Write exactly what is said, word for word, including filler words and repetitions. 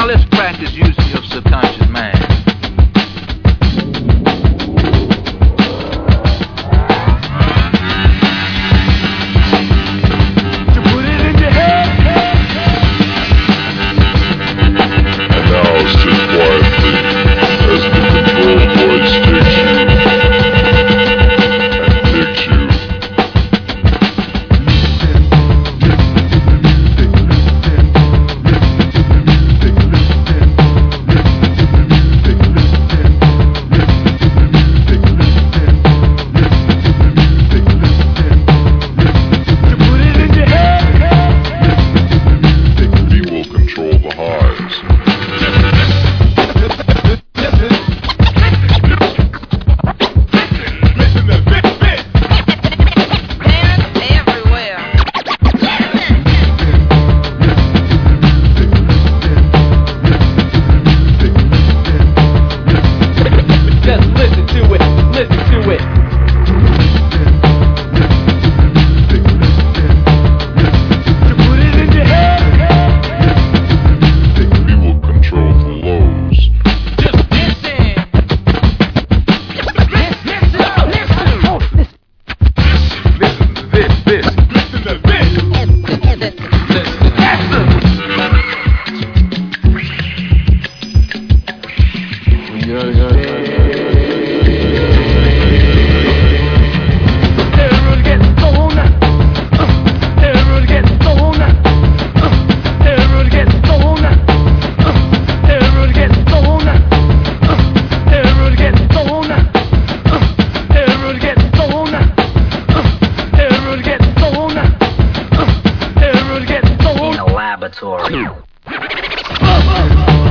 Now let's practice using your subconscious mind. To put it in your head. And now sit quietly as the control voice takes you and picks you. Laboratory.